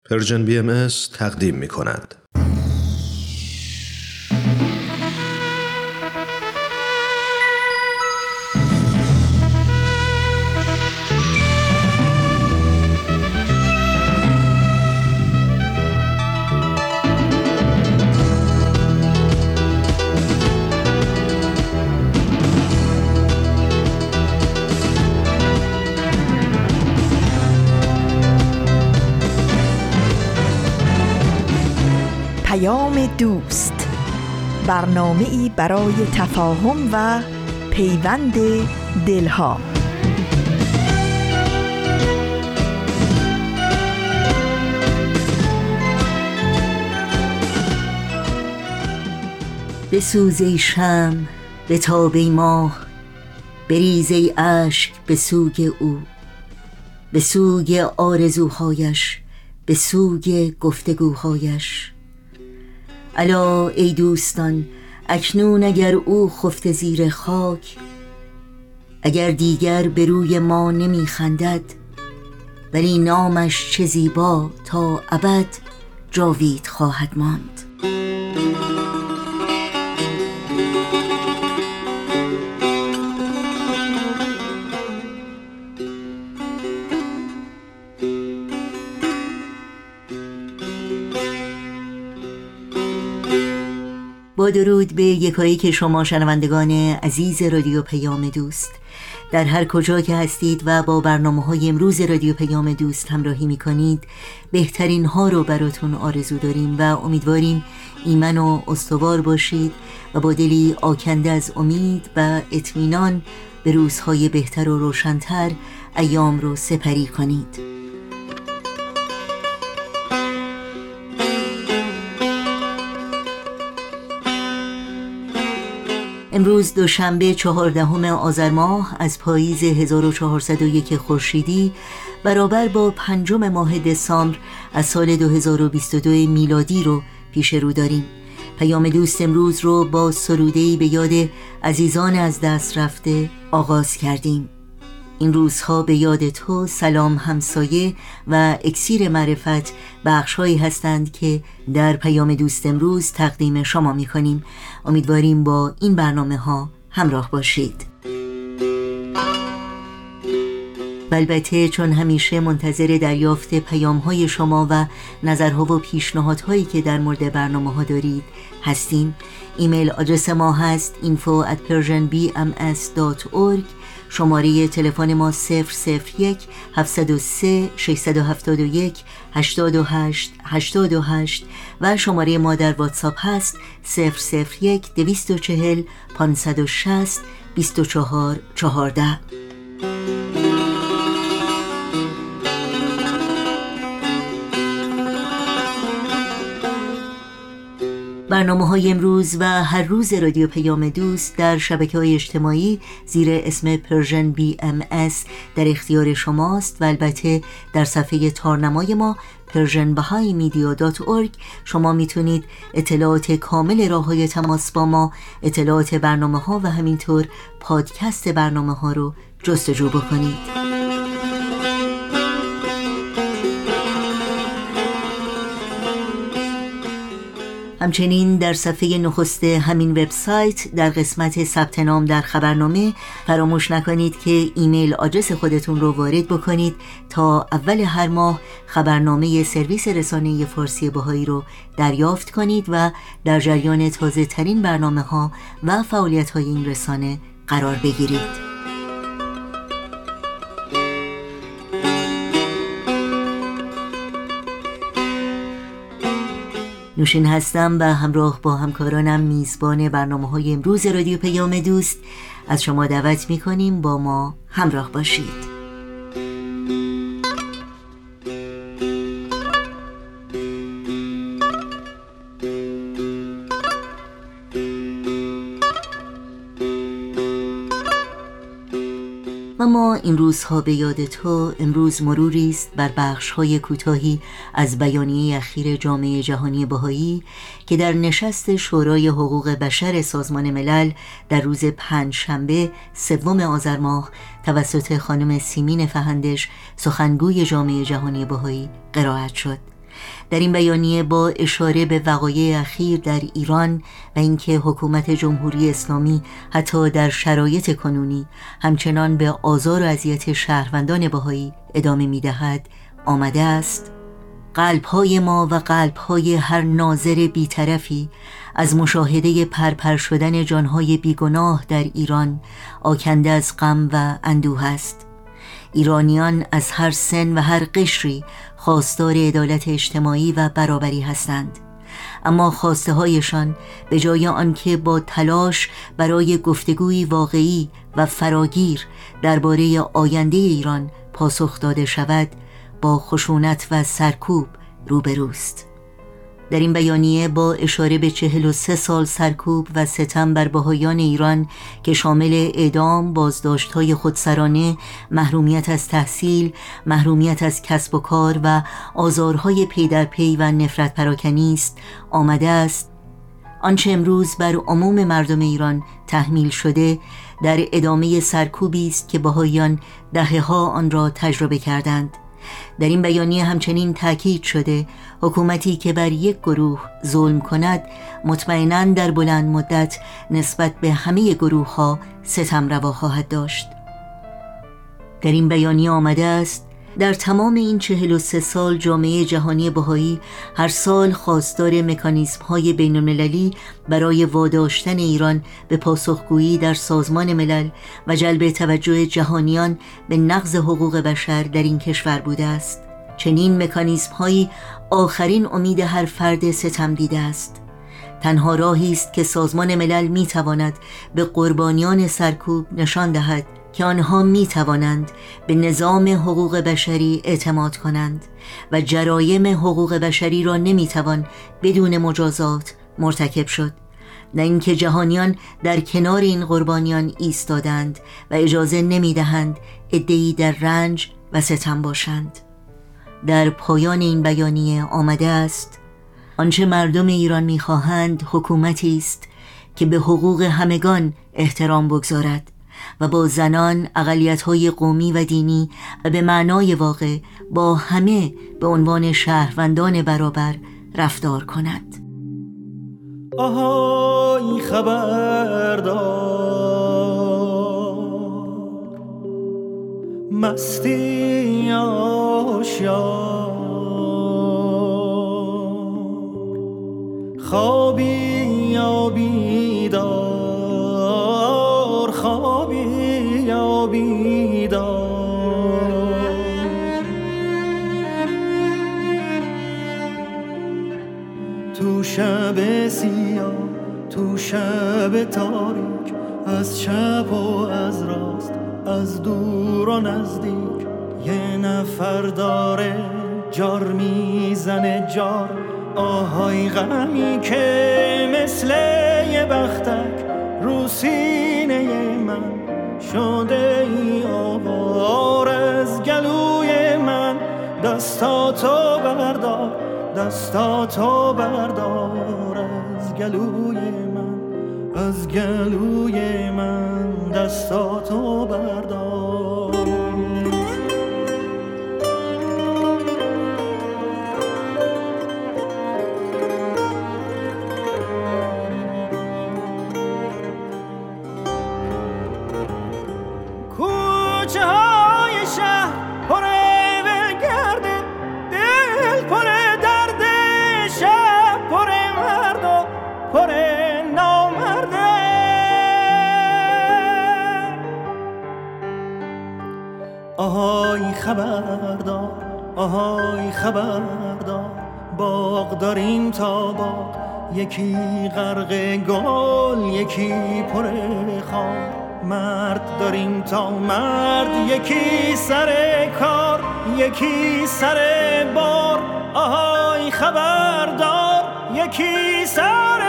پرژن BMS تقدیم می کند. دوست، برنامه‌ای برای تفاهم و پیوند دلها. بسوز ای شمع، بتاب ای ماه، بریز ای اشک به سوی او، به سوی آرزوهایش، به سوی گفتگوهایش. الا ای دوستان، اکنون اگر او خفته زیر خاک، اگر دیگر به روی ما نمی خندد، ولی نامش چه زیبا تا ابد جاوید خواهد ماند. با درود به یکایک شما شنوندگان عزیز رادیو پیام دوست، در هر کجا که هستید و با برنامه‌های امروز رادیو پیام دوست همراهی می‌کنید، بهترین ها رو براتون آرزو داریم و امیدواریم ایمن و استوار باشید و با دلی آکنده از امید و اطمینان به روزهای بهتر و روشن‌تر ایام رو سپری کنید. امروز دوشنبه 14 آذر ماه از پاییز 1401 خورشیدی برابر با 5 ماه دسامبر از سال 2022 میلادی رو پیش رو داریم. پیام دوست امروز رو با سروده‌ای به یاد عزیزان از دست رفته آغاز کردیم. این روزها به یاد تو، سلام همسایه و اکسیر معرفت بخش‌هایی هستند که در پیام دوست امروز تقدیم شما می‌کنیم. امیدواریم با این برنامه‌ها همراه باشید. و البته چون همیشه منتظر دریافت پیام‌های شما و نظرها و پیشنهادهایی که در مورد برنامه‌ها دارید هستیم. ایمیل آدرس ما هست info@persianbms.org. شماره تلفن ما 001 703 671 88 88 و شماره ما در واتساپ هست 001 240 560 24 14. برنامه‌های امروز و هر روز رادیو پیام دوست در شبکه‌های اجتماعی زیر اسم پرژن BMS در اختیار شماست و البته در صفحه تارنمای ما persianbahaimedia.org شما میتونید اطلاعات کامل راه‌های تماس با ما، اطلاعات برنامه‌ها و همینطور پادکست برنامه‌ها رو جستجو بکنید. همچنین در صفحه نخست همین وبسایت در قسمت ثبت نام در خبرنامه فراموش نکنید که ایمیل آدرس خودتون رو وارد بکنید تا اول هر ماه خبرنامه سرویس رسانه فارسی بهایی رو دریافت کنید و در جریان تازه ترین برنامه ها و فعالیت های این رسانه قرار بگیرید. نوشین هستم و همراه با همکارانم میزبان برنامه‌های امروز رادیو پیام دوست از شما دعوت می‌کنیم با ما همراه باشید. اما این روزها به یاد تو امروز مروری است بر بخش‌های کوتاهی از بیانیه اخیر جامعه جهانی بهایی که در نشست شورای حقوق بشر سازمان ملل در روز پنجشنبه 3 آذر ماه توسط خانم سیمین فهندش سخنگوی جامعه جهانی بهایی قرائت شد. در این بیانیه با اشاره به وقایع اخیر در ایران و اینکه حکومت جمهوری اسلامی حتی در شرایط کنونی همچنان به آزار و اذیت شهروندان بهایی ادامه می‌دهد، آمده است: قلب‌های ما و قلب‌های هر ناظر بی‌طرفی از مشاهده پرپر شدن جان‌های بیگناه در ایران آکنده از غم و اندوه است. ایرانیان از هر سن و هر قشری خواستار عدالت اجتماعی و برابری هستند، اما خواسته هایشان به جای آنکه با تلاش برای گفتگوی واقعی و فراگیر درباره آینده ایران پاسخ داده شود، با خشونت و سرکوب روبروست. در این بیانیه با اشاره به 43 سال سرکوب و ستم بر بهائیان ایران که شامل اعدام، بازداشت‌های خودسرانه، محرومیت از تحصیل، محرومیت از کسب و کار و آزارهای پی در پی و نفرت پراکنی است، آمده است: آنچه امروز بر عموم مردم ایران تحمیل شده در ادامه سرکوبی است که بهائیان دهه‌ها آن را تجربه کردند. در این بیانیه همچنین تاکید شده حکومتی که بر یک گروه ظلم کند مطمئناً در بلند مدت نسبت به همه گروه‌ها ستم روا خواهد داشت. در این بیانیه آمده است: در تمام این 43 سال جامعه جهانی بهایی هر سال خواستار مکانیزم‌های بین‌المللی برای واداشتن ایران به پاسخگویی در سازمان ملل و جلب توجه جهانیان به نقض حقوق بشر در این کشور بوده است. چنین مکانیزم‌هایی آخرین امید هر فرد ستم دیده است. تنها راهی است که سازمان ملل می‌تواند به قربانیان سرکوب نشان دهد که آنها می توانند به نظام حقوق بشری اعتماد کنند و جرایم حقوق بشری را نمی توان بدون مجازات مرتکب شد، نه اینکه جهانیان در کنار این قربانیان ایستادند و اجازه نمی دهند عده‌ای در رنج و ستم باشند. در پایان این بیانیه آمده است: آنچه مردم ایران می خواهند حکومتی است که به حقوق همگان احترام بگذارد و با زنان، اقلیت‌های قومی و دینی و به معنای واقع با همه به عنوان شهروندان برابر رفتار کند. آهای خبردار، مستی آشیار، خوابی یا بیدار، خوابی یا بیدار، تو شب سیاه، تو شب تاریک، از چپ و از راست، از دور و نزدیک، یه نفر داره جار میزنه جار. آهای غمی که مثل یه بختک رو سینه من شده ای آوار، از گلوی من دستاتو بردار، دستاتو بردار، از گلوی من، از گلوی من دستاتو بردار. کوچه های شهر پر ولگرده، دل پر درد، شب پر مرد و پر نامرده. آهای خبردار، آهای خبردار، باغ داریم تا باغ، یکی غرق گل، یکی پر خار. مرد داریم تا مرد، یکی سر کار، یکی سر بار. آهای خبردار، یکی سر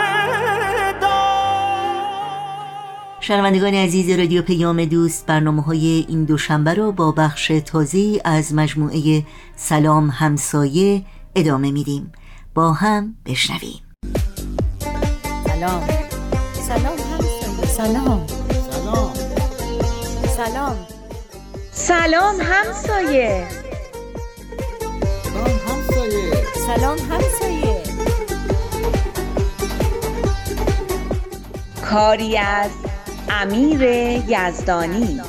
دار. شنوندگان عزیز رادیو پیام دوست، برنامه‌های این دوشنبه رو با بخش تازه‌ای از مجموعه سلام همسایه ادامه میدیم. با هم بشنویم. سلام، سلام همسایه، سلام، سلام، سلام همسایه، سلام همسایه، سلام همسایه. کاری از امیر یزدانی.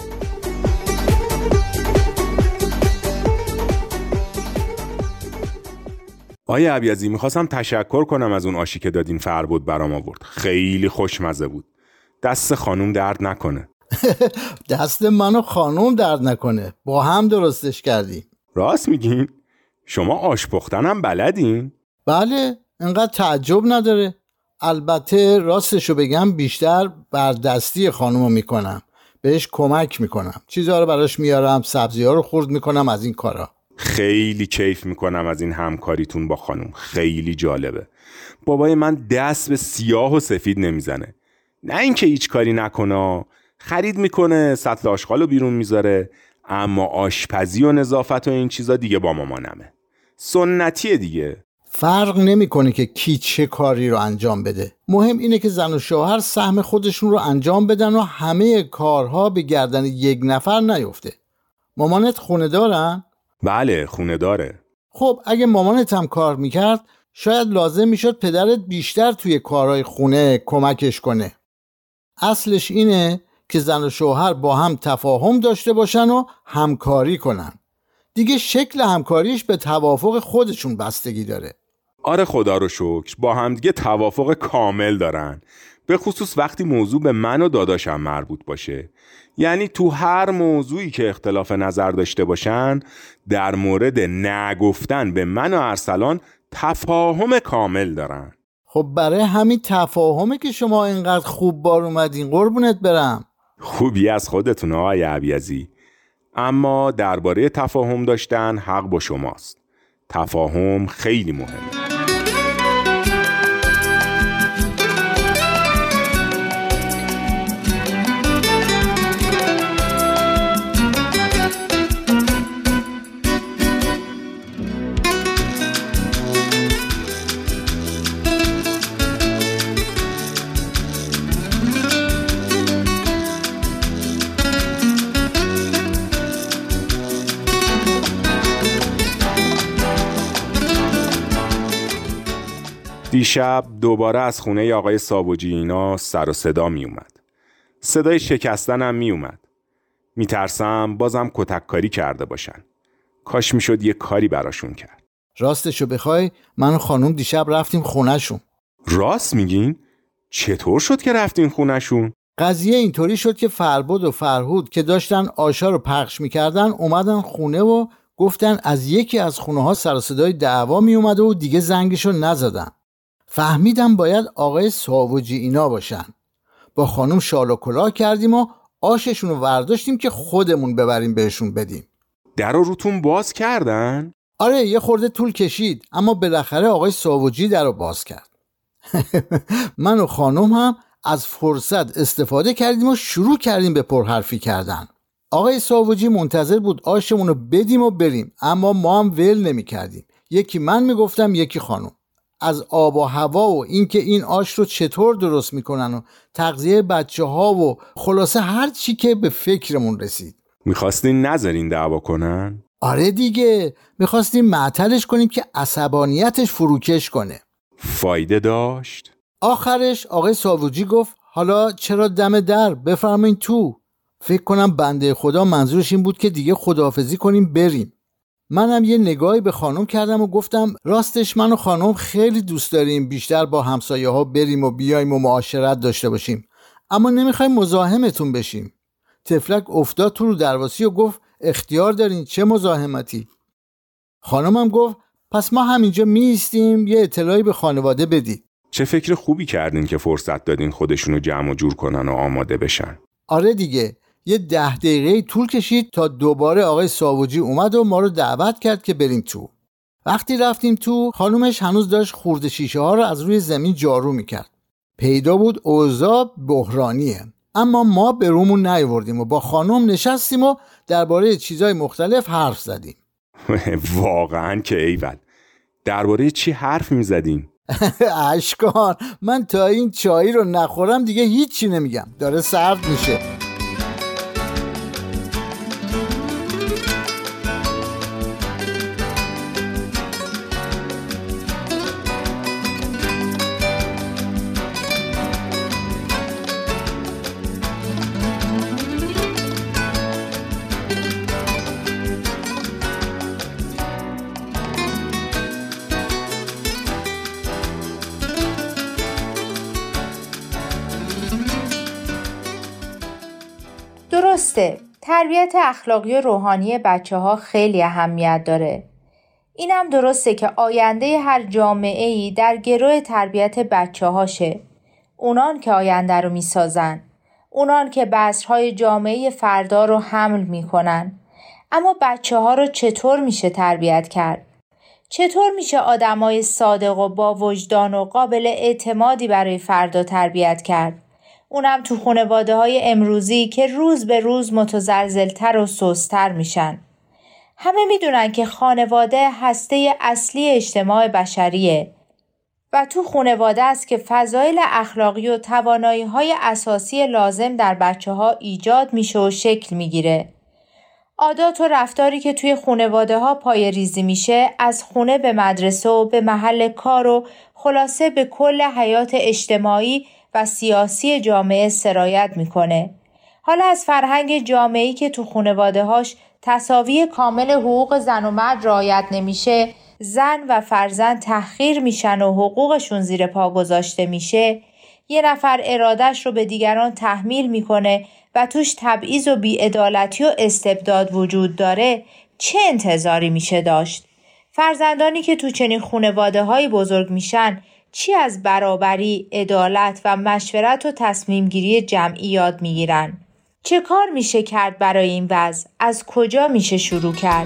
آقای عبیزی، میخواستم تشکر کنم از اون آشی که دادین فربود برام آورد. خیلی خوشمزه بود. دست خانوم درد نکنه. دست من و خانوم درد نکنه، با هم درستش کردیم. راست میگین؟ شما آش پختنم بلدین؟ بله، انقدر تعجب نداره. البته راستشو بگم بیشتر بر دستی خانومو میکنم، بهش کمک میکنم، چیزها رو براش میارم، سبزی‌ها رو خرد میکنم، از این کارا. خیلی کیف میکنم از این همکاریتون با خانوم. خیلی جالبه. بابای من دست به سیاه و سفید نمیزنه. نه اینکه هیچ کاری نکنه، خرید میکنه، سطل آشغالو بیرون میذاره، اما آشپزی و نظافت و این چیزا دیگه با مامانمه. سنتیه دیگه. فرق نمیکنه که کی چه کاری رو انجام بده. مهم اینه که زن و شوهر سهم خودشون رو انجام بدن و همه کارها به گردن یک نفر نیفته. مامانت خونه دارن؟ بله، خونه داره. خب اگه مامانت هم کار میکرد شاید لازم میشد پدرت بیشتر توی کارهای خونه کمکش کنه. اصلش اینه که زن و شوهر با هم تفاهم داشته باشن و همکاری کنن. دیگه شکل همکاریش به توافق خودشون بستگی داره. آره خدا رو شکر با هم دیگه توافق کامل دارن، به خصوص وقتی موضوع به من و داداشم مربوط باشه. یعنی تو هر موضوعی که اختلاف نظر داشته باشن، در مورد نگفتن به من و ارسلان تفاهم کامل دارن. خب برای همین تفاهمه که شما اینقدر خوب بار اومدین، قربونت برم. خوبی از خودتون آقای عبیزی. اما درباره تفاهم داشتن حق با شماست. تفاهم خیلی مهمه. دیشب دوباره از خونه آقای ساوجی اینا سر و صدا می اومد. صدای شکستن هم می اومد. می ترسم بازم کتککاری کرده باشن. کاش می شد یه کاری براشون کرد. راستشو بخوای من و خانوم دیشب رفتیم خونهشون. راست میگین؟ چطور شد که رفتین خونهشون؟ قضیه اینطوری شد که فربود و فرهود که داشتن آشا رو پخش میکردن اومدن خونه و گفتن از یکی از خونه ها سر و صدای دعوا می اومده و دیگه زنگشو نزدن. فهمیدم باید آقای ساوجی اینا باشن. با خانم شال و کلاه کردیم و آششون رو ورداشتیم که خودمون ببریم بهشون بدیم. در رو روتون باز کردن؟ آره یه خورده طول کشید اما بالاخره آقای ساوجی در رو باز کرد. من و خانم هم از فرصت استفاده کردیم و شروع کردیم به پرحرفی کردن. آقای ساوجی منتظر بود آشمون رو بدیم و بریم، اما ما هم ول نمی کردیم. یکی من می گفتم یکی خانم. از آب و هوا و اینکه این آش رو چطور درست میکنن و تغذیه بچه ها و خلاصه هر چی که به فکرمون رسید. میخواستین نذارین دعوا کنن؟ آره دیگه، میخواستیم معطلش کنیم که عصبانیتش فروکش کنه. فایده داشت؟ آخرش آقای ساوجی گفت حالا چرا دم در، بفرمایین تو. فکر کنم بنده خدا منظورش این بود که دیگه خداحافظی کنیم بریم. منم یه نگاهی به خانم کردم و گفتم راستش من و خانم خیلی دوست داریم بیشتر با همسایه ها بریم و بیایم و معاشرت داشته باشیم، اما نمیخوایم مزاحمتون بشیم. تفلک افتاد تو رو درواسی و گفت اختیار دارین، چه مزاحمتی. خانمم گفت پس ما همینجا میستیم یه اطلاعی به خانواده بدید. چه فکر خوبی کردین که فرصت دادین خودشونو جمع و جور کنن و آماده بشن. آره دیگه، یه 10 دقیقه طول کشید تا دوباره آقای ساوجی اومد و ما رو دعوت کرد که بریم تو. وقتی رفتیم تو خانومش هنوز داشت خورده شیشه ها رو از روی زمین جارو میکرد. پیدا بود اوضاع بحرانیه، اما ما به رومون نیاوردیم و با خانم نشستیم و درباره چیزای مختلف حرف زدیم. واقعا که ایول. درباره چی حرف میزدین؟ اشکان، من تا این چایی رو نخورم دیگه هیچی نمیگم، داره سرد میشه. درسته. تربیت اخلاقی و روحانی بچه‌ها خیلی اهمیت داره. اینم درسته که آینده هر جامعه‌ای در گروه تربیت بچه‌هاشه. اونان که آینده رو میسازن. اونان که بذرهای جامعه فردا رو حمل میکنن. اما بچه‌ها رو چطور میشه تربیت کرد؟ چطور میشه آدمای صادق و با وجدان و قابل اعتمادی برای فردا تربیت کرد؟ اونم تو خانواده‌های امروزی که روز به روز متزلزل‌تر و سست‌تر میشن. همه میدونن که خانواده هسته اصلی اجتماع بشریه و تو خانواده است که فضایل اخلاقی و توانایی‌های اساسی لازم در بچه‌ها ایجاد میشه و شکل میگیره. عادات و رفتاری که توی خانواده‌ها پایه‌ریزی میشه از خونه به مدرسه و به محل کار و خلاصه به کل حیات اجتماعی و سیاسی جامعه سرایت میکنه. حالا از فرهنگ جامعه‌ای که تو خانواده‌هاش تساوی کامل حقوق زن و مرد رعایت نمیشه، زن و فرزند تحقیر میشن و حقوقشون زیر پا گذاشته میشه، یه نفر ارادش رو به دیگران تحمیل میکنه و توش تبعیض و بی‌عدالتی و استبداد وجود داره، چه انتظاری میشه داشت؟ فرزندانی که تو چنین خانواده‌هایی بزرگ میشن چی از برابری، عدالت و مشورت و تصمیم گیری جمعی یاد میگیرن؟ چه کار میشه کرد برای این وضع؟ از کجا میشه شروع کرد؟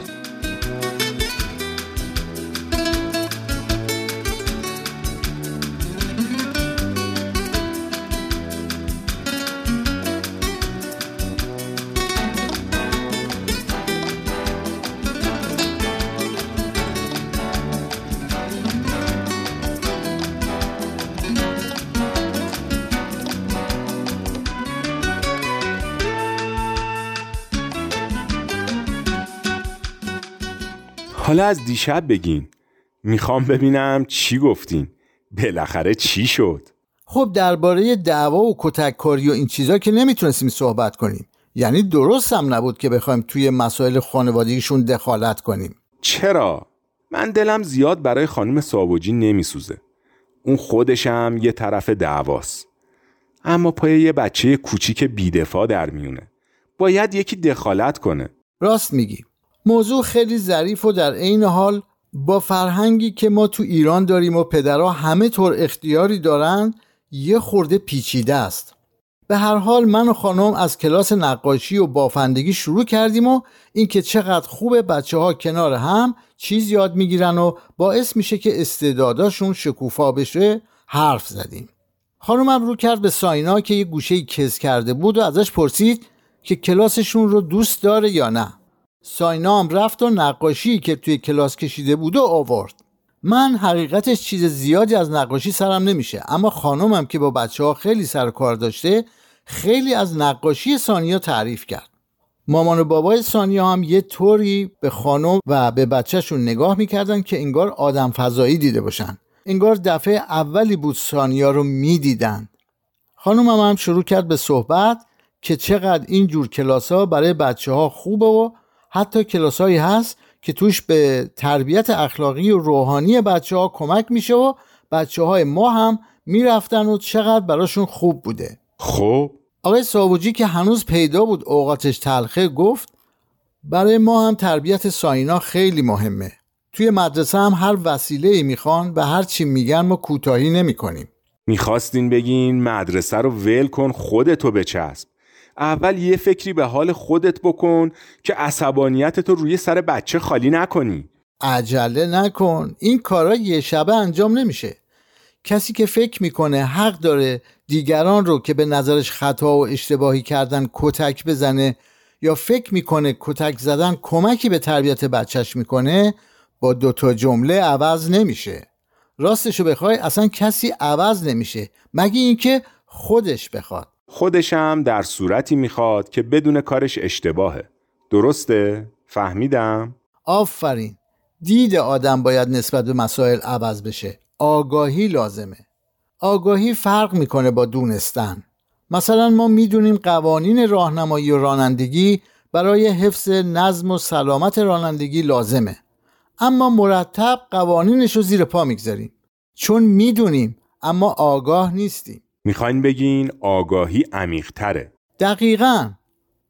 حالا از دیشب بگین. میخوام ببینم چی گفتین. بالاخره چی شد؟ خب درباره دعوا و کتککاری و این چیزا که نمیتونستیم صحبت کنیم. یعنی درست هم نبود که بخوایم توی مسائل خانوادگیشون دخالت کنیم. چرا؟ من دلم زیاد برای خانم ساوجی نمیسوزه. اون خودشم یه طرف دعواست. اما پای یه بچه کوچیک بی‌دفاع در میونه. باید یکی دخالت کنه. راست میگی. موضوع خیلی ظریف و در عین حال با فرهنگی که ما تو ایران داریم و پدرها همه طور اختیاری دارن یه خورده پیچیده است. به هر حال من و خانم از کلاس نقاشی و بافندگی شروع کردیم و این که چقدر خوبه بچه‌ها کنار هم چیز یاد میگیرن و باعث میشه که استعداداشون شکوفا بشه حرف زدیم. خانمم رو کرد به ساینا که یه گوشه‌ای کز کرده بود و ازش پرسید که کلاسشون رو دوست داره یا نه. ساینا هم رفت و نقاشی که توی کلاس کشیده بود و آورد. من حقیقتش چیز زیادی از نقاشی سرم نمیشه، اما خانمم که با بچه‌ها خیلی سر کار داشته خیلی از نقاشی سانیا تعریف کرد. مامان و بابای سانیا هم یه طوری به خانم و به بچه‌شون نگاه میکردن که انگار آدم فضایی دیده باشن. انگار دفعه اولی بود سانیا رو میدیدن. خانمم هم شروع کرد به صحبت که چقدر این جور کلاس‌ها برای بچه‌ها خوبه و حتی کلاسایی هست که توش به تربیت اخلاقی و روحانی بچه‌ها کمک میشه و بچه‌های ما هم میرفتن و چقدر براشون خوب بوده. خب آقای ساوجی که هنوز پیدا بود اوقاتش تلخه گفت برای ما هم تربیت ساینا خیلی مهمه. توی مدرسه هم هر وسیله‌ای میخوان و هر چی میگن ما کوتاهی نمی‌کنیم. میخواستین بگین مدرسه رو ول کن خودتو بچسب. اول یه فکری به حال خودت بکن که عصبانیتتو روی سر بچه خالی نکنی. عجله نکن، این کارا یه شبه انجام نمیشه. کسی که فکر میکنه حق داره دیگران رو که به نظرش خطا و اشتباهی کردن کتک بزنه یا فکر میکنه کتک زدن کمکی به تربیت بچهش میکنه، با دوتا جمله عوض نمیشه. راستشو بخوای اصلا کسی عوض نمیشه مگه اینکه خودش بخواد. خودش هم در صورتی میخواد که بدون کارش اشتباهه. درسته؟ فهمیدم؟ آفرین. دید آدم باید نسبت به مسائل عوض بشه. آگاهی لازمه. آگاهی فرق میکنه با دونستن. مثلا ما میدونیم قوانین راهنمایی و رانندگی برای حفظ نظم و سلامت رانندگی لازمه، اما مرتب قوانینش رو زیر پا میگذاریم چون میدونیم اما آگاه نیستیم. میخواین بگین آگاهی عمیق‌تره؟ دقیقاً.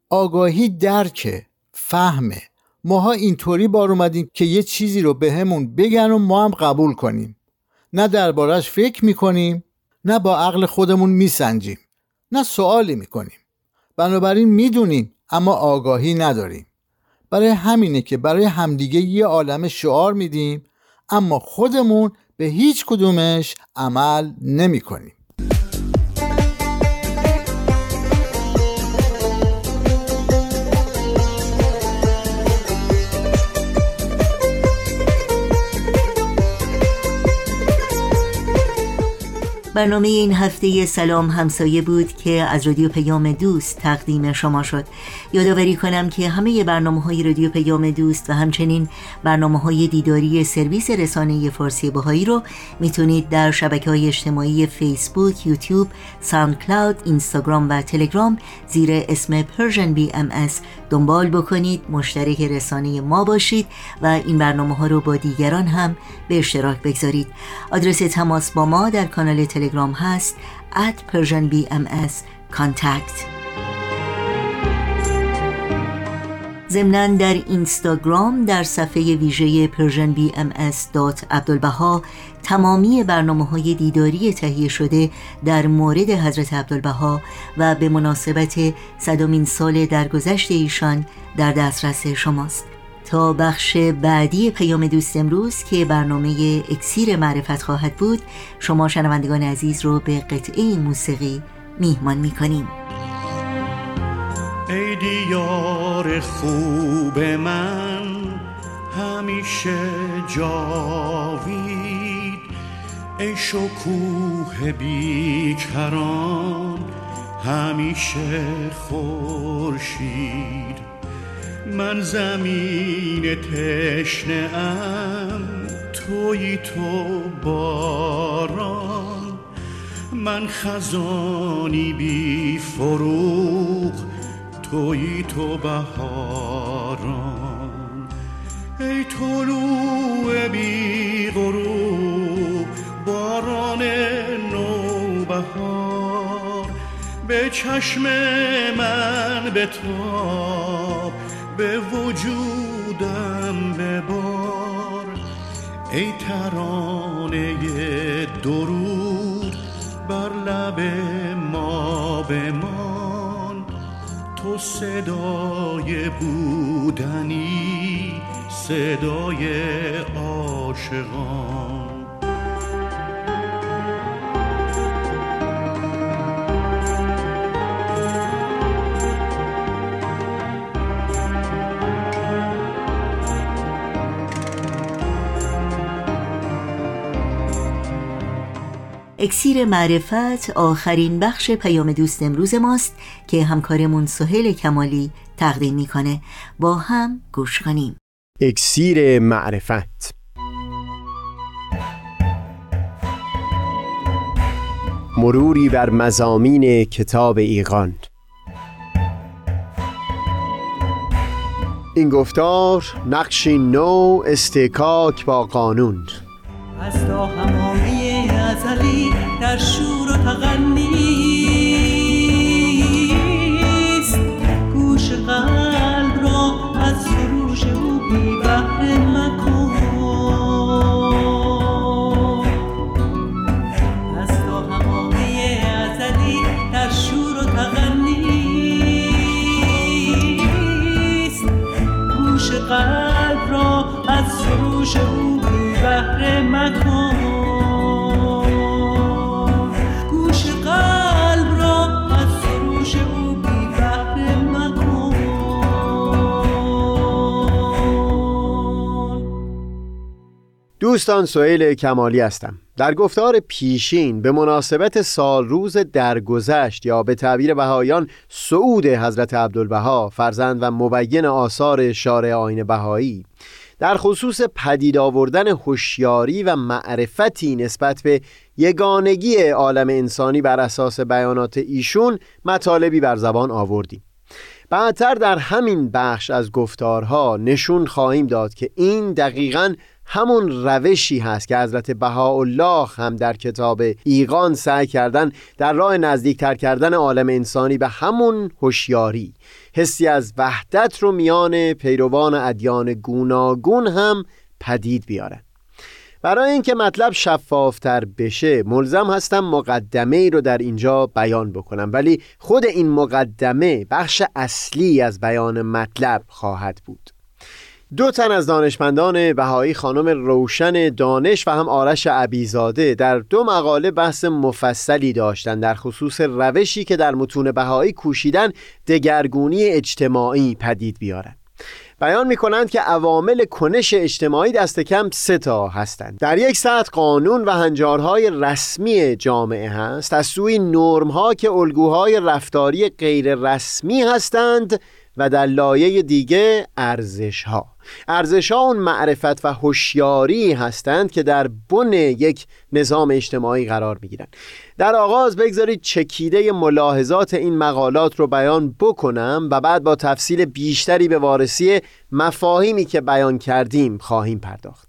آگاهی درکه، فهمه. ماها اینطوری بار اومدیم که یه چیزی رو به همون بگن و ما هم قبول کنیم. نه دربارش فکر میکنیم، نه با عقل خودمون میسنجیم، نه سوالی میکنیم. بنابراین میدونیم اما آگاهی نداریم. برای همینه که برای همدیگه یه عالمه شعار میدیم اما خودمون به هیچ کدومش عمل نمیکنیم. برنامه این هفته سلام همسایه بود که از رادیو پیام دوست تقدیم شما شد. یادآوری کنم که همه برنامه‌های رادیو پیام دوست و همچنین برنامه‌های دیداری سرویس رسانه فارسی بهایی رو میتونید در شبکه‌های اجتماعی فیسبوک، یوتیوب، ساوند کلاود، اینستاگرام و تلگرام زیر اسم پرژن BMS دنبال بکنید، مشترک رسانه ما باشید و این برنامه‌ها رو با دیگران هم به اشتراک بگذارید. آدرس تماس با ما در کانال تلگرام هست @PersianBMS contact. ضمناً در اینستاگرام در صفحه ویژه persianbms.abdulbaha تمامی برنامه‌های دیداری تهیه شده در مورد حضرت عبدالبها و به مناسبت 100مین سال درگذشت ایشان در دسترس شماست. تا بخش بعدی پیام دوست امروز که برنامه اکسیر معرفت خواهد بود، شما شنوندگان عزیز رو به قطعه موسیقی میهمان میکنیم. ای دیار خوب من همیشه جاوید، ای شکوه بیکران همیشه خورشید. من زمین تشنه ام، تویی تو باران. من خزانی بی فروغ، تویی تو بهاران. ای طلوع بی غروب، باران نوبهار. به چشم من بتاب، به وجودم ببار. ای ترانه درود، بر لب ما بمان. تو صدای بودنی، صدای عاشقان. اکسیر معرفت آخرین بخش پیام دوست امروز ماست که همکارمون سهیل کمالی تقدیم میکنه. با هم گوش کنیم. اکسیر معرفت. مروری بر مضامین کتاب ایقان. این گفتار نقشی نو استکاک با قانون. از تا همامه ازلی در شور و تغنیست. گوش قلب را از سروش او بی بهره مکن. از تا همامه ازلی در شور و تغنیست. گوش قلب را از سروش او بهره مکن. گوش قلب را از سروش او بی بهره مکن. دوستان، سهیل کمالی هستم. در گفتار پیشین به مناسبت سال روز درگذشت یا به تعبیر بهاییان صعود حضرت عبدالبها، فرزند و مبین آثار شارع آیین بهایی، در خصوص پدید آوردن هوشیاری و معرفتی نسبت به یگانگی عالم انسانی بر اساس بیانات ایشون مطالبی بر زبان آوردیم. بعدتر در همین بخش از گفتارها نشون خواهیم داد که این دقیقاً همون روشی هست که حضرت بهاءالله هم در کتاب ایقان سعی کردن در راه نزدیکتر کردن عالم انسانی به همون هوشیاری، حسی از وحدت رو میان پیروان ادیان گوناگون هم پدید بیارن. برای اینکه مطلب شفافتر بشه ملزم هستم مقدمه ای رو در اینجا بیان بکنم، ولی خود این مقدمه بخش اصلی از بیان مطلب خواهد بود. 2 تن از دانشمندان بهایی، خانم روشن دانش و هم آرش عبیزاده، در 2 مقاله بحث مفصلی داشتن در خصوص روشی که در متون بهایی کوشیدن دگرگونی اجتماعی پدید بیارن. بیان می‌کنند که عوامل کنش اجتماعی دست کم 3 تا هستند. در یک سطح قانون و هنجارهای رسمی جامعه هست، از سوی نرم‌ها که الگوهای رفتاری غیر رسمی هستند، و در لایه دیگه ارزش‌ها اون معرفت و هوشیاری هستند که در بن یک نظام اجتماعی قرار می‌گیرند. در آغاز بگذارید چکیده ملاحظات این مقالات رو بیان بکنم و بعد با تفصیل بیشتری به وارسی مفاهیمی که بیان کردیم خواهیم پرداخت.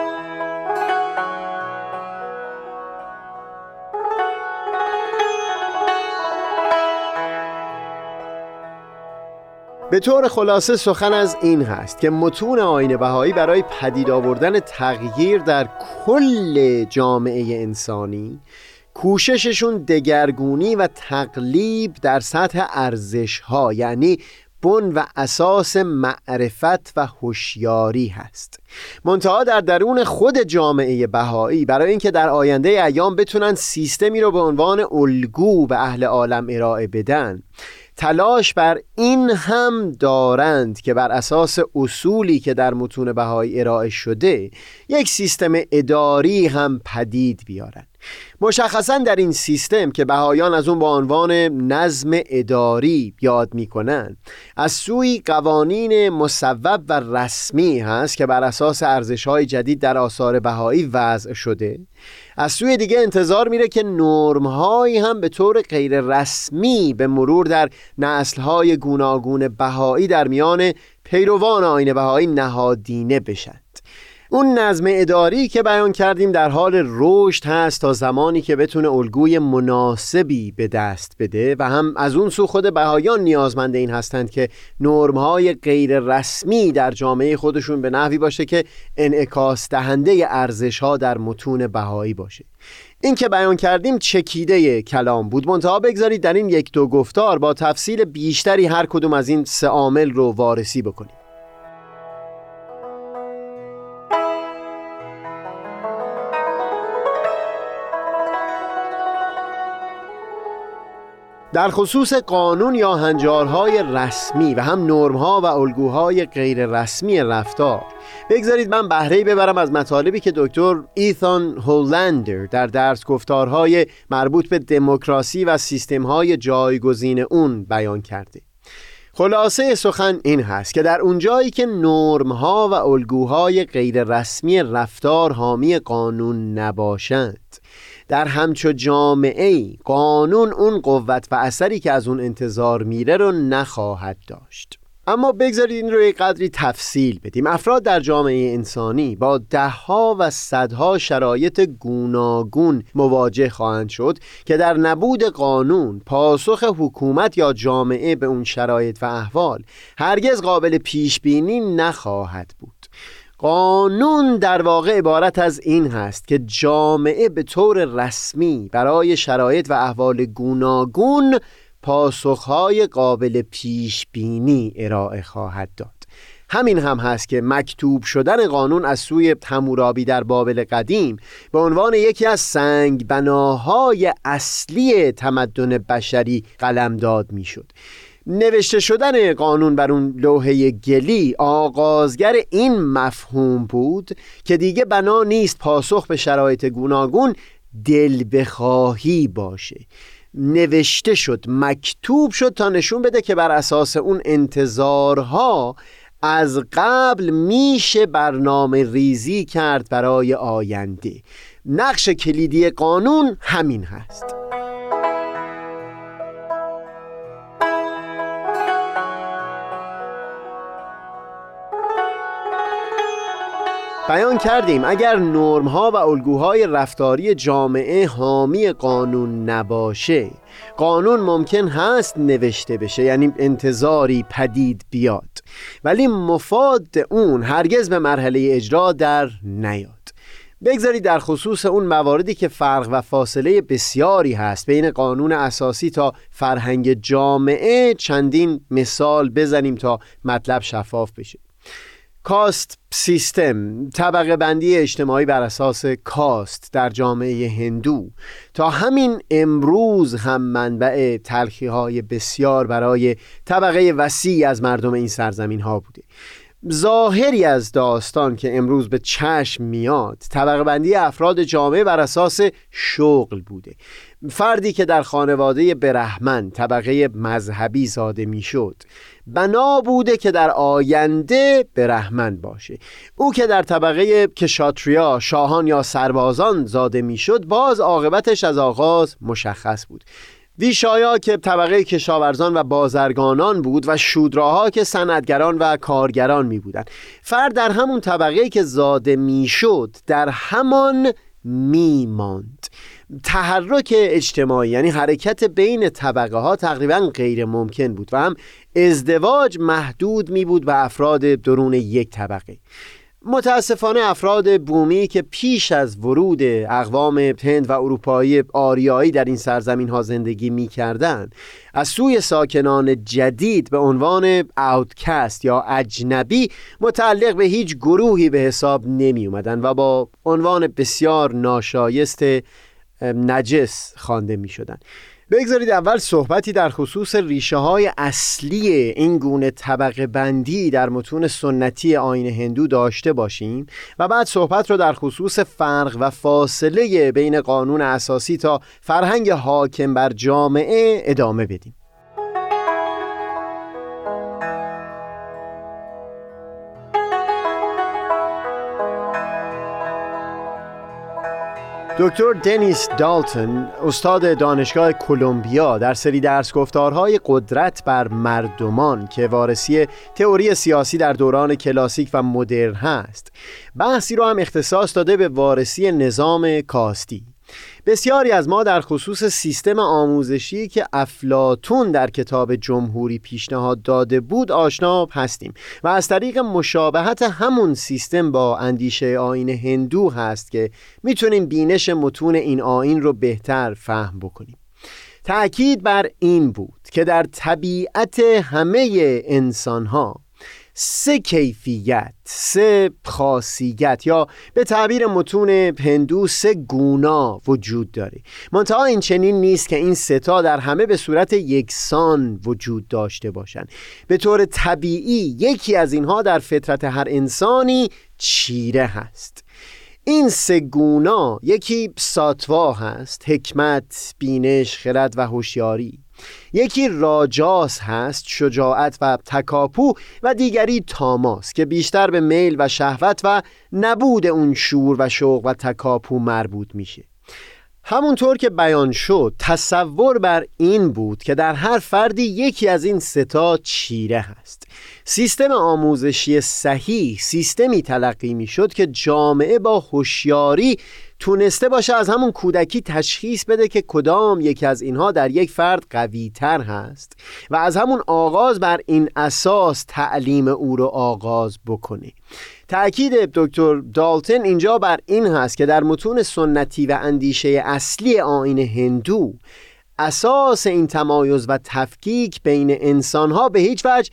به طور خلاصه سخن از این هست که متون آیین بهایی برای پدید آوردن تغییر در کل جامعه انسانی کوشششون دگرگونی و تقلیب در سطح ارزش‌ها، یعنی بن و اساس معرفت و هوشیاری هست. منتها در درون خود جامعه بهایی برای اینکه در آینده ایام بتونن سیستمی رو به عنوان الگو به اهل عالم ارائه بدن، تلاش بر این هم دارند که بر اساس اصولی که در متون بهایی ارائه شده یک سیستم اداری هم پدید بیارند. مشخصا در این سیستم که بهایان از اون با عنوان نظم اداری یاد میکنن، از سوی قوانین مصوب و رسمی هست که بر اساس ارزش‌های جدید در آثار بهایی وضع شده، از سوی دیگه انتظار میره که نرم‌هایی هم به طور غیر رسمی به مرور در نسل‌های گوناگون بهایی در میان پیروان آیین بهایی نهادینه بشند. اون نظم اداری که بیان کردیم در حال رشد هست تا زمانی که بتونه الگوی مناسبی به دست بده و هم از اون سو خود بهایان نیازمند این هستند که نرم‌های غیر رسمی در جامعه خودشون به نحوی باشه که انعکاس دهنده ارزش‌ها در متون بهایی باشه. این که بیان کردیم چکیده کلام بود، منتها بگذارید در این 1-2 گفتار با تفصیل بیشتری هر کدوم از این 3 عامل رو وارسی بکنیم. در خصوص قانون یا هنجارهای رسمی و هم نرم‌ها و الگوهای غیر رسمی رفتار، بگذارید من بهره‌ای ببرم از مطالبی که دکتر ایثان هولندر در درس گفتارهای مربوط به دموکراسی و سیستم‌های جایگزین اون بیان کرده. خلاصه سخن این هست که در اونجایی که نرم‌ها و الگوهای غیر رسمی رفتار حامی قانون نباشند، در همچو جامعه‌ای قانون اون قوت و اثری که از اون انتظار میره رو نخواهد داشت. اما بگذارید این رو یک قدری تفصیل بدیم. افراد در جامعه انسانی با 10ها و 100ها شرایط گوناگون مواجه خواهند شد که در نبود قانون پاسخ حکومت یا جامعه به اون شرایط و احوال هرگز قابل پیش بینی نخواهد بود. قانون در واقع عبارت از این هست که جامعه به طور رسمی برای شرایط و احوال گوناگون پاسخهای قابل پیش بینی ارائه خواهد داد. همین هم هست که مکتوب شدن قانون از سوی حمورابی در بابل قدیم به عنوان یکی از سنگ بناهای اصلی تمدن بشری قلمداد می شد. نوشته شدن قانون بر اون لوحه گلی آغازگر این مفهوم بود که دیگه بنا نیست پاسخ به شرایط گوناگون دل بخواهی باشه. نوشته شد، مکتوب شد تا نشون بده که بر اساس اون انتظارها از قبل میشه برنامه ریزی کرد برای آینده. نقش کلیدی قانون همین هست. بیان کردیم اگر نرم‌ها و الگوهای رفتاری جامعه حامی قانون نباشه، قانون ممکن هست نوشته بشه، یعنی انتظاری پدید بیاد، ولی مفاد اون هرگز به مرحله اجرا در نیاد. بگذارید در خصوص اون مواردی که فرق و فاصله بسیاری هست بین قانون اساسی تا فرهنگ جامعه چندین مثال بزنیم تا مطلب شفاف بشه. کاست سیستم، طبقه بندی اجتماعی بر اساس کاست در جامعه هندو تا همین امروز هم منبع تلخی‌های بسیار برای طبقه وسیع از مردم این سرزمین ها بوده. ظاهری از داستان که امروز به چشم میاد طبقه بندی افراد جامعه بر اساس شغل بوده. فردی که در خانواده برهمن طبقه مذهبی زاده میشد بنا بوده که در آینده برهمن باشه. او که در طبقه کشاتریا شاهان یا سربازان زاده میشد باز عاقبتش از آغاز مشخص بود. ویشایا که طبقه کشاورزان و بازرگانان بود و شودراها که صنعتگران و کارگران می بودند. فرد در همون طبقه که زاده می شد در همان می ماند. تحرک اجتماعی یعنی حرکت بین طبقه ها تقریبا غیر ممکن بود و هم ازدواج محدود می بود به افراد درون یک طبقه. متاسفانه افراد بومی که پیش از ورود اقوام هند و اروپایی آریایی در این سرزمین ها زندگی می کردن از سوی ساکنان جدید به عنوان اوتکست یا اجنبی متعلق به هیچ گروهی به حساب نمی اومدن و با عنوان بسیار ناشایست نجس خوانده می شدن. بگذارید اول صحبتی در خصوص ریشه های اصلی این گونه طبقه بندی در متون سنتی آیین هندو داشته باشیم و بعد صحبت رو در خصوص فرق و فاصله بین قانون اساسی تا فرهنگ حاکم بر جامعه ادامه بدیم. دکتر دنیس دالتون، استاد دانشگاه کلمبیا، در سری درس گفتارهای قدرت بر مردمان که وارثی تئوری سیاسی در دوران کلاسیک و مدرن هست، بحثی رو هم اختصاص داده به وارثی نظام کاستی. بسیاری از ما در خصوص سیستم آموزشی که افلاطون در کتاب جمهوری پیشنهاد داده بود آشنا هستیم و از طریق مشابهت همون سیستم با اندیشه آیین هندو هست که میتونیم بینش متون این آیین رو بهتر فهم بکنیم. تأکید بر این بود که در طبیعت همه انسان‌ها 3 کیفیت، 3 خاصیت یا به تعبیر متون هندو 3 گونا وجود داره. منتها این چنین نیست که این 3 تا در همه به صورت یکسان وجود داشته باشند. به طور طبیعی یکی از اینها در فطرت هر انسانی چیره هست. این 3 گونا یکی ساتوا هست، حکمت، بینش، خرد و هوشیاری. یکی راجاس هست، شجاعت و تکاپو، و دیگری تاماس که بیشتر به میل و شهوت و نبود اون شور و شوق و تکاپو مربوط میشه. همونطور که بیان شد تصور بر این بود که در هر فردی یکی از این 3 تا چیره هست. سیستم آموزشی صحیح سیستمی تلقی میشد که جامعه با هوشیاری تونسته باشه از همون کودکی تشخیص بده که کدام یکی از اینها در یک فرد قوی تر هست و از همون آغاز بر این اساس تعلیم او رو آغاز بکنه. تأکید دکتر دالتون اینجا بر این هست که در متون سنتی و اندیشه اصلی آیین هندو اساس این تمایز و تفکیک بین انسانها به هیچ وجه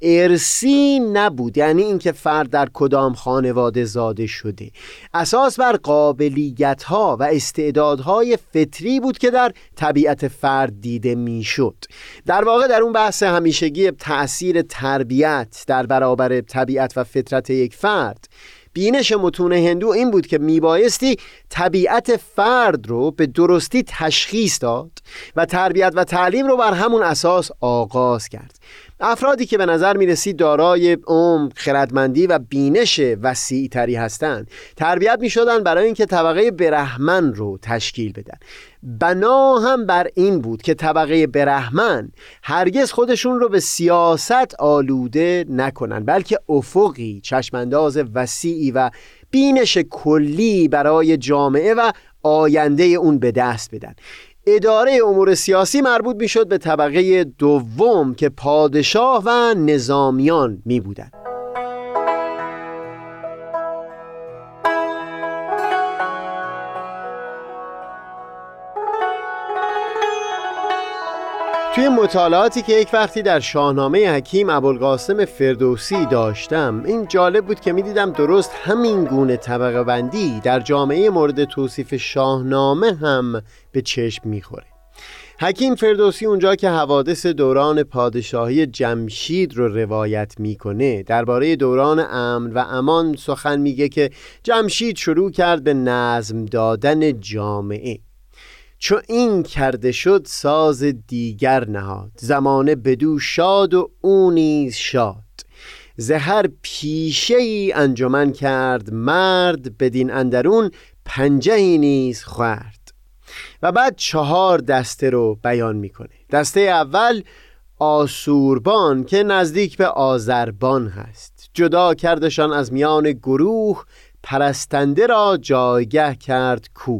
ارثی نبود، یعنی اینکه فرد در کدام خانواده زاده شده. اساس بر قابلیت‌ها و استعدادهای فطری بود که در طبیعت فرد دیده میشد. در واقع در اون بحث همیشگی تأثیر تربیت در برابر طبیعت و فطرت یک فرد، بینش متون هندو این بود که میبایستی طبیعت فرد رو به درستی تشخیص داد و تربیت و تعلیم رو بر همون اساس آغاز کرد. افرادی که به نظر میرسید دارای عمق، خردمندی و بینش وسیع تری هستند تربیت میشدن برای اینکه طبقه برهمن رو تشکیل بدن. بنا هم بر این بود که طبقه برهمن هرگز خودشون رو به سیاست آلوده نکنن، بلکه افقی چشمانداز وسیعی و بینش کلی برای جامعه و آینده اون به دست بدن. اداره امور سیاسی مربوط میشد به طبقه دوم که پادشاه و نظامیان می بودن. توی مطالعاتی که یک وقتی در شاهنامه حکیم ابوالقاسم فردوسی داشتم، این جالب بود که می‌دیدم درست همین گونه طبقه بندی در جامعه مورد توصیف شاهنامه هم به چشم می‌خوره. حکیم فردوسی اونجا که حوادث دوران پادشاهی جمشید رو روایت میکنه، درباره دوران امن و امان سخن میگه که جمشید شروع کرد به نظم دادن جامعه. چو این کرده شد ساز دیگر نهاد، زمانه بدو شاد و او نیز شاد. ز هر پیشه ای انجمن کرد مرد، بدین اندرون پنجه‌ای نیز خورد. و بعد 4 دسته رو بیان میکنه. دسته اول آسوربان که نزدیک به آذربان هست، جدا کردشان از میان گروه، پرستنده را جایگه کرد کوه.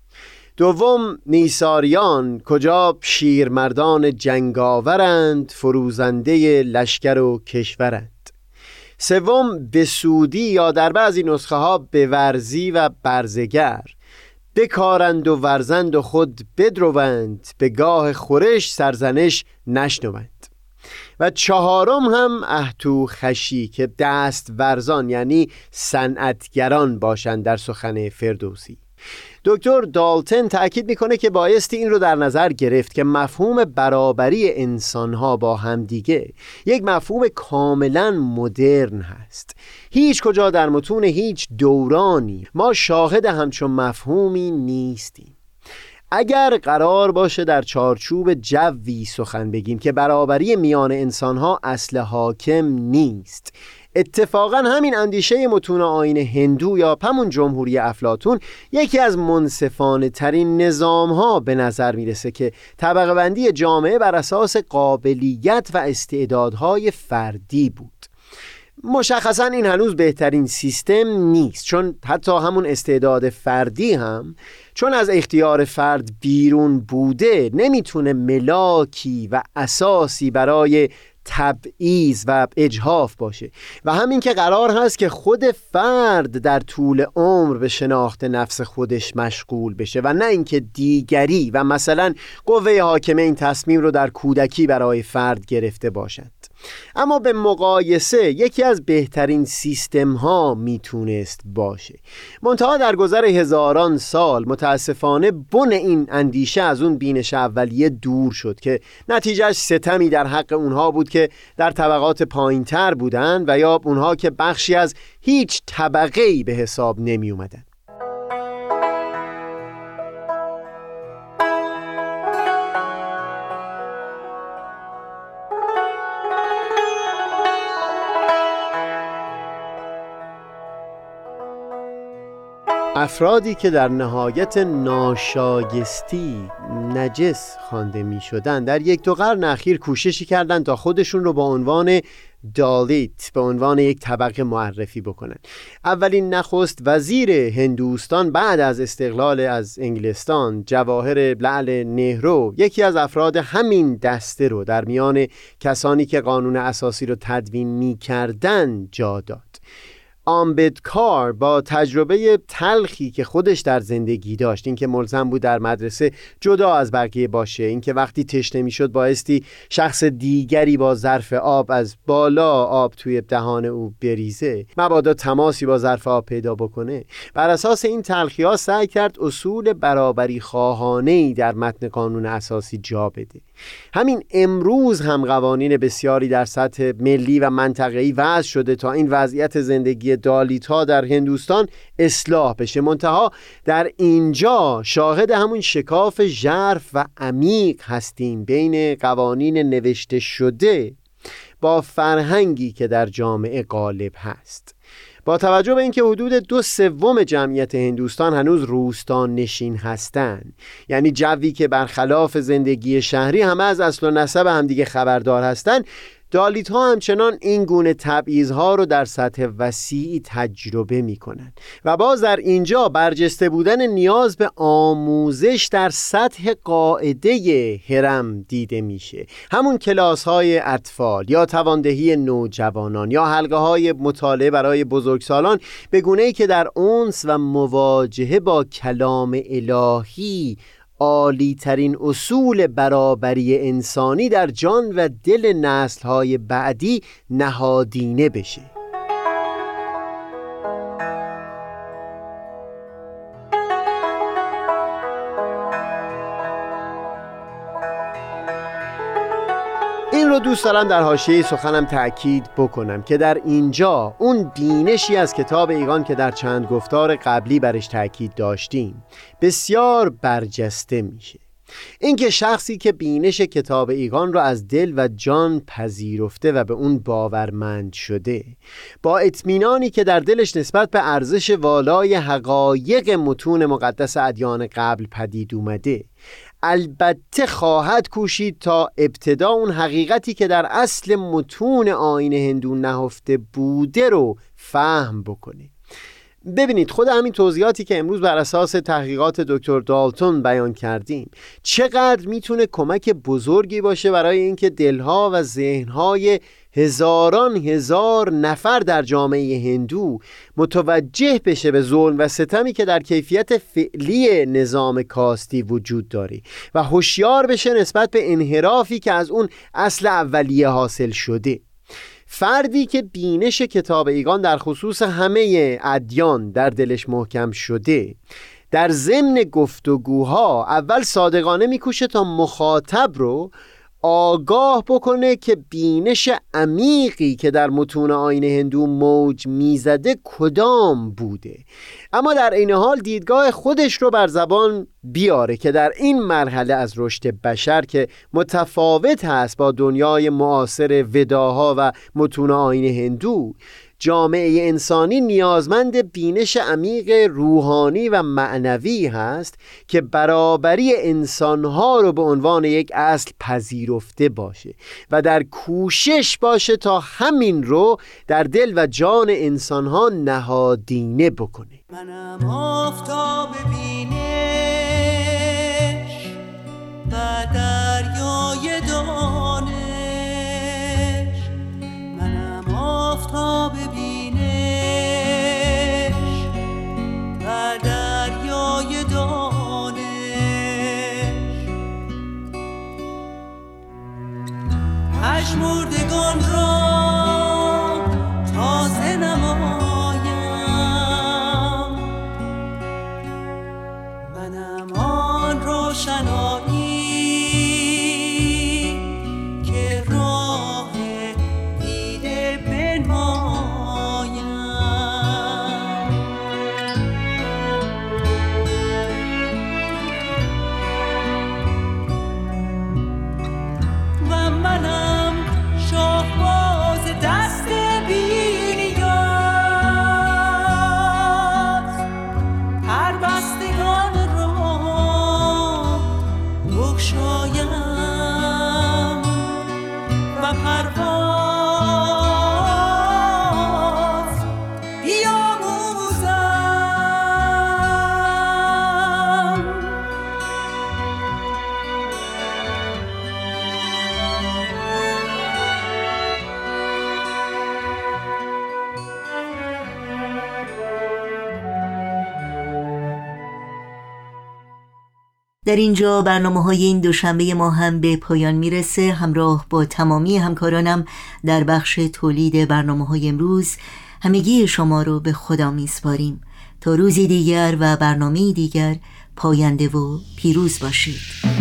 دوم نیساریان کجا شیرمردان جنگاورند، فروزنده لشکر و کشورند. سوم بسودی یا در بعضی نسخه ها بورزی و برزگر، بکارند و ورزند و خود بدروند، به گاه خورش سرزنش نشنوند. و 4م هم اهتو خشی که دست ورزان یعنی صنعتگران باشند در سخن فردوسی. دکتر دالتن تأکید میکنه که بایستی این رو در نظر گرفت که مفهوم برابری انسانها با همدیگه یک مفهوم کاملا مدرن هست. هیچ کجا در متون هیچ دورانی ما شاهد همچون مفهومی نیستیم. اگر قرار باشه در چارچوب جوی سخن بگیم که برابری میان انسانها اصل حاکم نیست، اتفاقا همین اندیشه متون آیین هندو یا همون جمهوری افلاطون یکی از منصفانه ترین نظام ها به نظر میرسه که طبقه بندی جامعه بر اساس قابلیت و استعدادهای فردی بود. مشخصا این هنوز بهترین سیستم نیست، چون حتی همون استعداد فردی هم چون از اختیار فرد بیرون بوده نمیتونه ملاکی و اساسی برای تبعیض و اجحاف باشه. و همین که قرار هست که خود فرد در طول عمر به شناخت نفس خودش مشغول بشه و نه اینکه دیگری و مثلا قوه حاکمه این تصمیم رو در کودکی برای فرد گرفته باشد. اما به مقایسه یکی از بهترین سیستم ها میتونست باشه. منتها در گذر هزاران سال متاسفانه بن این اندیشه از اون بینش اولیه دور شد که نتیجهش ستمی در حق اونها بود که در طبقات پایین تر بودن و یا اونها که بخشی از هیچ طبقه‌ای به حساب نمی اومدن. افرادی که در نهایت ناشایستی نجس خوانده می شدن در 1-2 قرن اخیر کوششی کردن تا خودشون رو با عنوان دالیت به عنوان یک طبقه معرفی بکنن. اولین نخست وزیر هندوستان بعد از استقلال از انگلستان، جواهر لعل نهرو، یکی از افراد همین دسته رو در میان کسانی که قانون اساسی رو تدوین می کردن جا داد. آمبدکار با تجربه تلخی که خودش در زندگی داشت، این که ملزم بود در مدرسه جدا از بقیه باشه، این که وقتی تشنه میشد بایستی شخص دیگری با ظرف آب از بالا آب توی دهان او بریزه مبادا تماسی با ظرف آب پیدا بکنه، بر اساس این تلخی‌ها سعی کرد اصول برابری خواهانه‌ای در متن قانون اساسی جا بده. همین امروز هم قوانین بسیاری در سطح ملی و منطقه‌ای وضع شده تا این وضعیت زندگی دالیت‌ها در هندوستان اصلاح بشه. منتها در اینجا شاهد همون شکاف ژرف و عمیق هستیم بین قوانین نوشته شده با فرهنگی که در جامعه غالب هست. با توجه به اینکه حدود 2/3 جمعیت هندوستان هنوز روستان نشین هستند، یعنی جوی که برخلاف زندگی شهری همه از اصل و نسب همدیگه خبردار هستند، دالیت‌ها همچنان این گونه تبعیض‌ها رو در سطح وسیعی تجربه می‌کنند و باز در اینجا برجسته بودن نیاز به آموزش در سطح قاعده هرم دیده میشه. همون کلاس‌های اطفال یا تواندهی نوجوانان یا حلقه‌های مطالعه برای بزرگسالان به گونه‌ای که در انس و مواجهه با کلام الهی عالی ترین اصول برابری انسانی در جان و دل نسل‌های بعدی نهادینه بشه. این رو دوست دارم در حاشیه سخنم تأکید بکنم که در اینجا اون بینشی از کتاب ایقان که در چند گفتار قبلی برش تأکید داشتیم بسیار برجسته میشه. اینکه شخصی که بینش کتاب ایقان رو از دل و جان پذیرفته و به اون باورمند شده، با اطمینانی که در دلش نسبت به ارزش والای حقایق متون مقدس ادیان قبل پدید اومده، البته خواهد کوشید تا ابتدا اون حقیقتی که در اصل متون آیین هندو نهفته بوده رو فهم بکنه. ببینید خود همین توضیحاتی که امروز بر اساس تحقیقات دکتر دالتون بیان کردیم چقدر میتونه کمک بزرگی باشه برای اینکه دلها و ذهنهای هزاران هزار نفر در جامعه هندو متوجه بشه به ظلم و ستمی که در کیفیت فعلی نظام کاستی وجود داره و هوشیار بشه نسبت به انحرافی که از اون اصل اولیه حاصل شده. فردی که بینش کتاب ایقان در خصوص همه ادیان در دلش محکم شده، در ضمن گفتگوها اول صادقانه میکوشه تا مخاطب رو آگاه بکنه که بینش عمیقی که در متون آیین هندو موج میزده کدام بوده، اما در این حال دیدگاه خودش رو بر زبان بیاره که در این مرحله از رشد بشر که متفاوت هست با دنیای معاصر وداها و متون آیین هندو، جامعه انسانی نیازمند بینش عمیق روحانی و معنوی هست که برابری انسانها رو به عنوان یک اصل پذیرفته باشه و در کوشش باشه تا همین رو در دل و جان انسانها نهادینه بکنه. منم آفتاب بینش و دریای دانش، منم آفتاب بینش و دریای دانش، پژمردگان را تازه نمایم، منم آن روشنایی که راه دیده بنمایم. و منم شاهباز دست بینیاز، هر بستگان را بگشایم و پرواز بیاموزم. در اینجا برنامه‌های این دوشنبه ما هم به پایان میرسه. همراه با تمامی همکارانم در بخش تولید برنامه‌های امروز همگی شما رو به خدا میسپاریم تا روزی دیگر و برنامه‌ای دیگر پاینده و پیروز باشید.